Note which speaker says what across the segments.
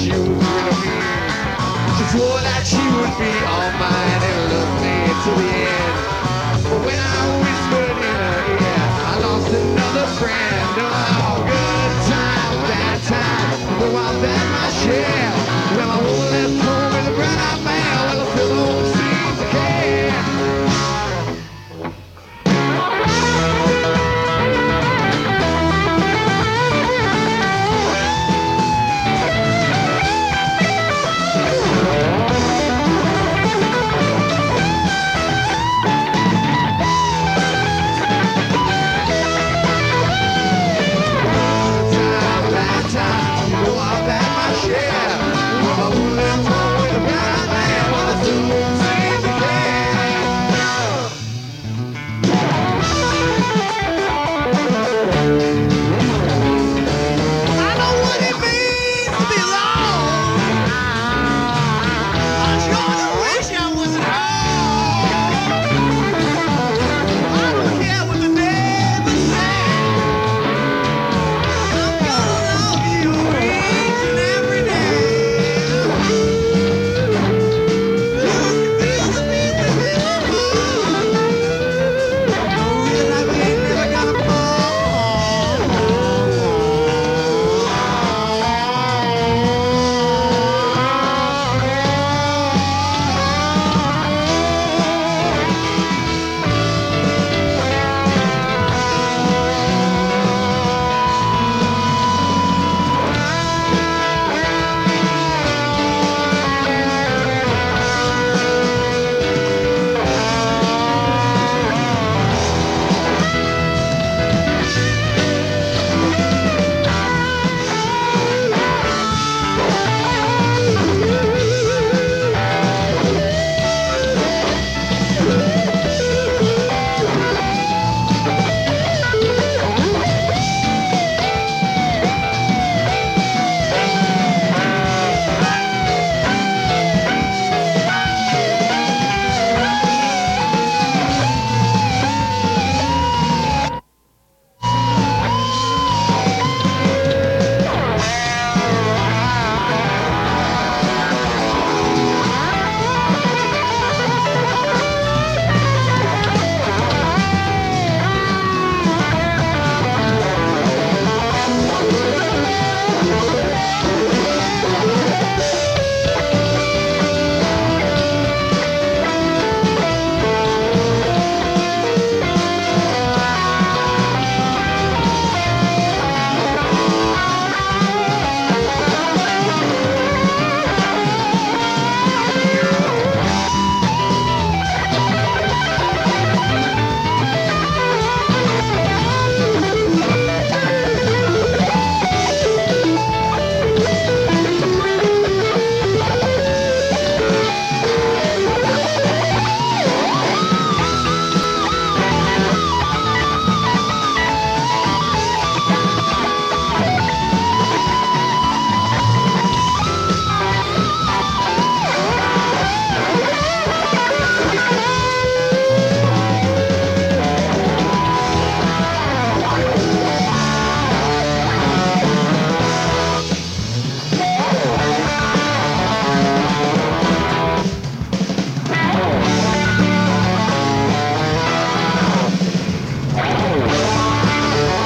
Speaker 1: she was really mean. She swore that she would be all mine and love me to the end. But when I whispered in her ear, I lost another friend. Oh, good time, bad time, but I've had my share. Well, I won't left home with a brown-eyed man. Well, I still don't seem to care.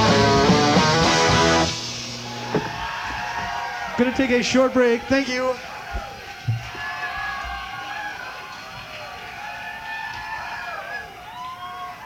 Speaker 2: Gonna take a short break. Thank you.